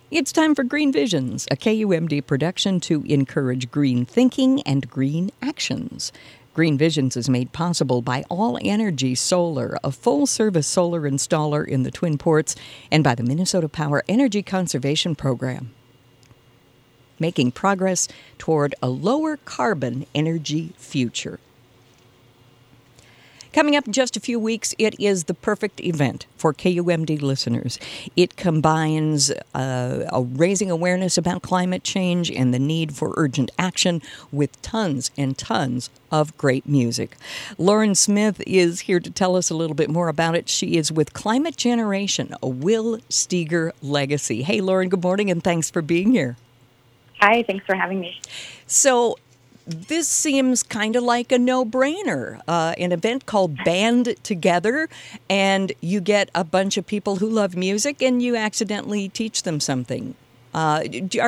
It's time for Green Visions, a KUMD production to encourage green thinking and green actions. Green Visions is made possible by All Energy Solar, a full-service solar installer in the Twin Ports, and by the Minnesota Power Energy Conservation Program, making progress toward a lower carbon energy future. Coming up in just a few weeks, it is the perfect event for KUMD listeners. It combines raising awareness about climate change and the need for urgent action with tons and tons of great music. Lauren Smith is here to tell us a little bit more about it. She is with Climate Generation, a Will Steger legacy. Hey, Lauren, good morning, and thanks for being here. Hi, thanks for having me. So, this seems kind of like a no-brainer, an event called Band Together, and you get a bunch of people who love music, and you accidentally teach them something. Are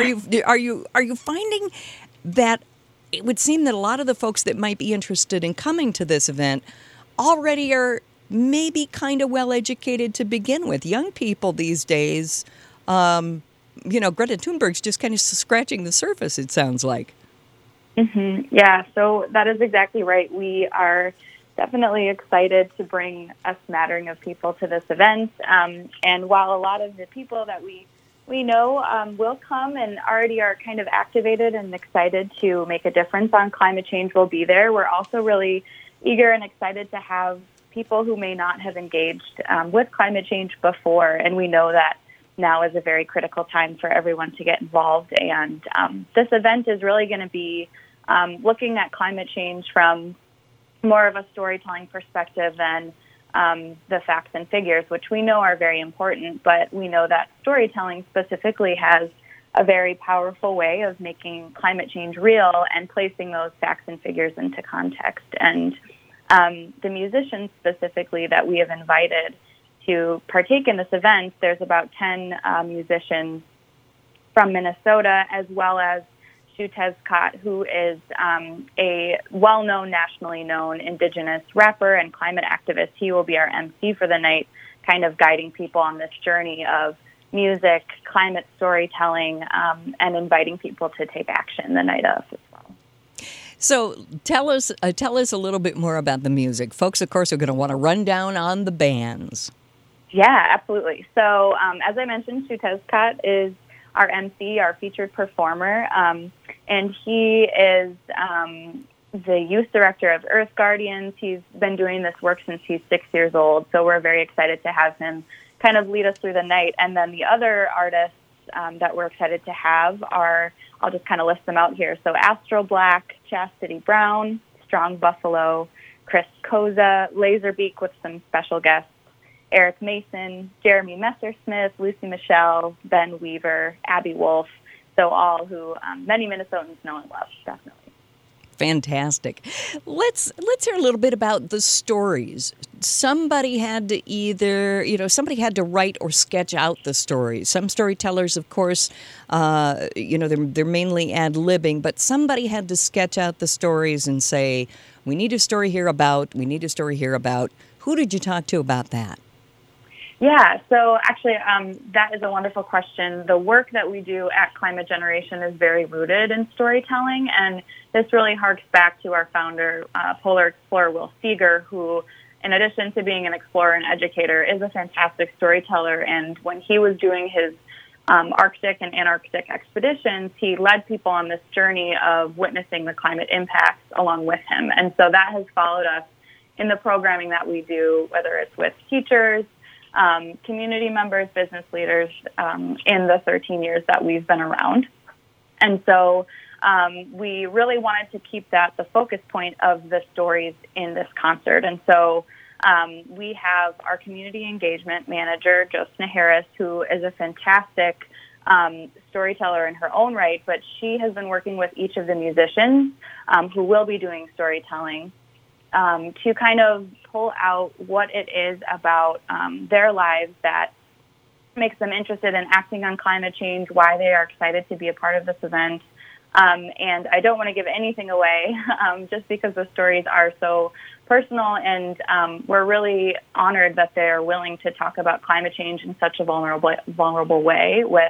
you finding that it would seem that a lot of the folks that might be interested in coming to this event already are maybe kind of well-educated to begin with? Young people these days, Greta Thunberg's just kind of scratching the surface, it sounds like. Mm-hmm. Yeah, so that is exactly right. We are definitely excited to bring a smattering of people to this event. And while a lot of the people that we know will come and already are kind of activated and excited to make a difference on climate change will be there, we're also really eager and excited to have people who may not have engaged with climate change before. And we know that now is a very critical time for everyone to get involved. And this event is really going to be looking at climate change from more of a storytelling perspective than the facts and figures, which we know are very important, but we know that storytelling specifically has a very powerful way of making climate change real and placing those facts and figures into context. And the musicians specifically that we have invited to partake in this event, there's about 10 musicians from Minnesota, as well as Shu Tezcott, who is a well-known, nationally known Indigenous rapper and climate activist. He will be our MC for the night, kind of guiding people on this journey of music, climate storytelling, and inviting people to take action the night of as well. So tell us a little bit more about the music. Folks, of course, are going to want to run down on the bands. Yeah, absolutely. So as I mentioned, Shu Tezcott is our MC, our featured performer, and he is the youth director of Earth Guardians. He's been doing this work since he's 6 years old, so we're very excited to have him kind of lead us through the night. And then the other artists that we're excited to have are, I'll just kind of list them out here. So Astral Black, Chastity Brown, Strong Buffalo, Chris Koza, Laserbeak with some special guests, Eric Mason, Jeremy Messersmith, Lucy Michelle, Ben Weaver, Abby Wolf, so all who many Minnesotans know and love, definitely. Fantastic. Let's hear a little bit about the stories. Somebody had to write or sketch out the stories. Some storytellers, of course, they're mainly ad-libbing, but somebody had to sketch out the stories and say, we need a story here about. Who did you talk to about that? Yeah, so actually that is a wonderful question. The work that we do at Climate Generation is very rooted in storytelling, and this really harks back to our founder, polar explorer Will Steger, who, in addition to being an explorer and educator, is a fantastic storyteller. And when he was doing his Arctic and Antarctic expeditions, he led people on this journey of witnessing the climate impacts along with him. And so that has followed us in the programming that we do, whether it's with teachers, community members, business leaders, in the 13 years that we've been around. And so we really wanted to keep that the focus point of the stories in this concert. And so we have our community engagement manager, Josna Harris, who is a fantastic storyteller in her own right, but she has been working with each of the musicians who will be doing storytelling to kind of pull out what it is about their lives that makes them interested in acting on climate change, why they are excited to be a part of this event. And I don't want to give anything away just because the stories are so personal, and we're really honored that they're willing to talk about climate change in such a vulnerable way with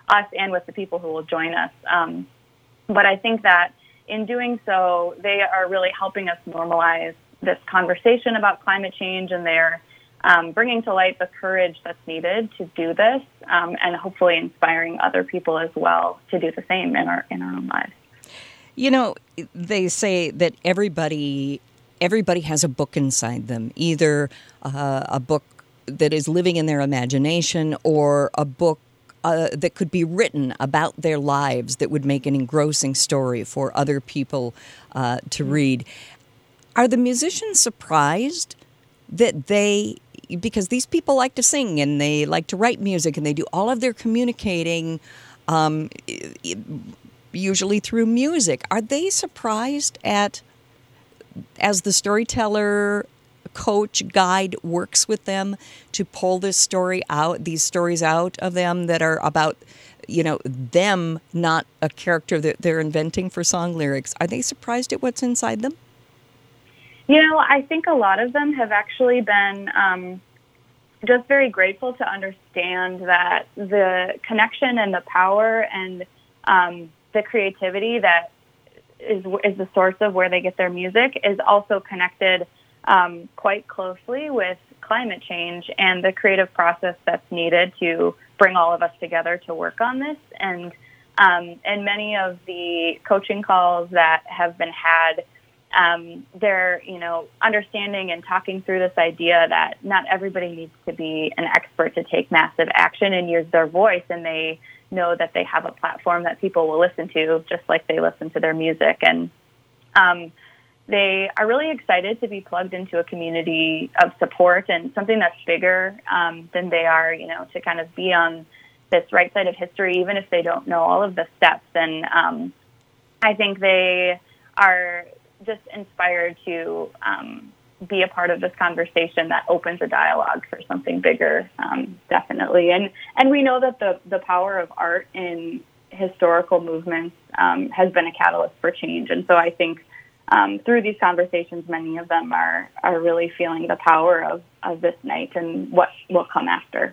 us and with the people who will join us. But I think that in doing so, they are really helping us normalize this conversation about climate change, and they're bringing to light the courage that's needed to do this, and hopefully inspiring other people as well to do the same in our own lives. You know, they say that everybody has a book inside them, either a book that is living in their imagination or a book that could be written about their lives that would make an engrossing story for other people to read. Are the musicians surprised that because these people like to sing and they like to write music and they do all of their communicating usually through music, are they surprised as the storyteller, coach, guide works with them to pull these stories out of them that are about, them, not a character that they're inventing for song lyrics? Are they surprised at what's inside them? I think a lot of them have actually been just very grateful to understand that the connection and the power and the creativity that is the source of where they get their music is also connected quite closely with climate change and the creative process that's needed to bring all of us together to work on this. And many of the coaching calls that have been had, they're, understanding and talking through this idea that not everybody needs to be an expert to take massive action and use their voice, and they know that they have a platform that people will listen to just like they listen to their music. And they are really excited to be plugged into a community of support and something that's bigger than they are, to kind of be on this right side of history, even if they don't know all of the steps. And I think they are just inspired to be a part of this conversation that opens a dialogue for something bigger, definitely. And we know that the power of art in historical movements has been a catalyst for change. And so I think through these conversations, many of them are really feeling the power of this night and what will come after.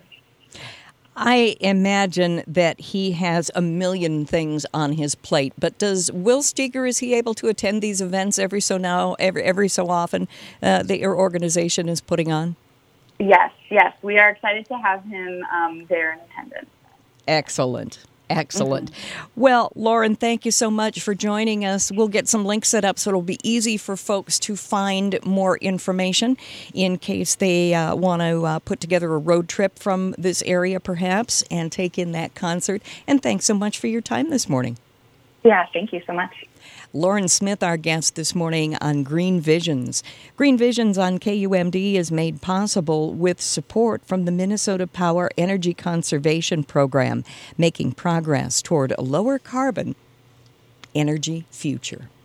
I imagine that he has a million things on his plate, but does Will Steger, is he able to attend these events every so often that your organization is putting on? Yes. We are excited to have him there in attendance. Excellent. Well, Lauren, thank you so much for joining us. We'll get some links set up so it'll be easy for folks to find more information in case they want to put together a road trip from this area, perhaps, and take in that concert. And thanks so much for your time this morning. Yeah, thank you so much. Lauren Smith, our guest this morning on Green Visions. Green Visions on KUMD is made possible with support from the Minnesota Power Energy Conservation Program, making progress toward a lower carbon energy future.